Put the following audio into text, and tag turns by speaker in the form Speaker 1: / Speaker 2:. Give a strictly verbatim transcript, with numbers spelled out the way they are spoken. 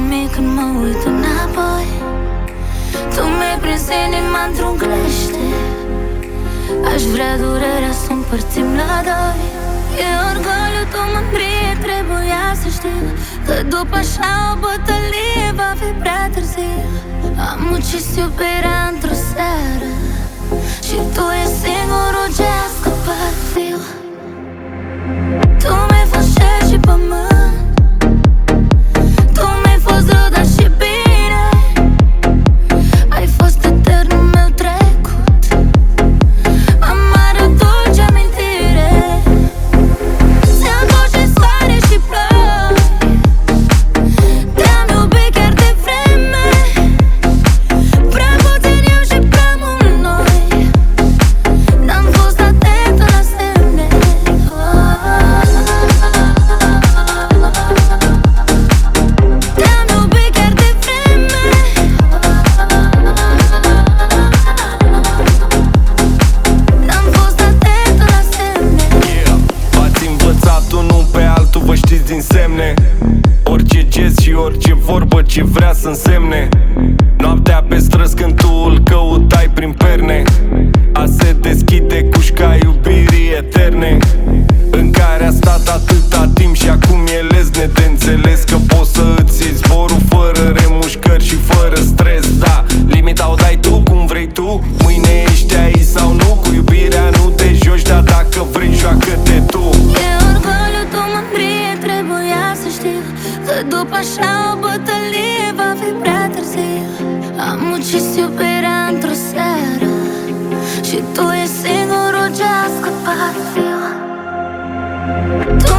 Speaker 1: nimic când mă uit înapoi. Tu mi-ai prins inima într-un crește. Aș vrea durerea să împărțim la doi. E orgoliu, tu mândrie, trebuia să știu că după așa o bătălie va fi prea târziu. Am ucis iubirea într-o seară și tu e singurul ce a scăpat viu. Tu mi-ai fost cer și pământ, tu mi-ai fost rău, dar și bine. Ai fost eternul meu trecut, amară, dulce amintire. Ți-am fost și soare și ploi, te-am iubit chiar de vreme. Prea puțin eu și prea mult noi, n-am fost atentă la semne. Te-am iubit chiar de vreme. N-am fost atentă la semne.
Speaker 2: Yeah. V-ați învățat unul pe altul, vă știți din semne. Orice gest și orice vorbă ce vrea să însemne. Noaptea pe străzi când tu îl căutai prin perne, a se deschide cușca iubirii eterne, în care a stat atâta timp și acum e lesne de înțeles că poți să îți iei zborul fără remușcări și fără stres. Da, limita o dai tu cum vrei tu, mâine ești aici sau nu. Cu iubirea nu te joci, dar dacă vrei joacă-te tu.
Speaker 1: E orgoliu, tu mândrie, trebuia să știu că după așa o bătălie va fi prea târziu. Am ucis iubirea într-o seară și tu e singurul ce a scăpat viu. Tu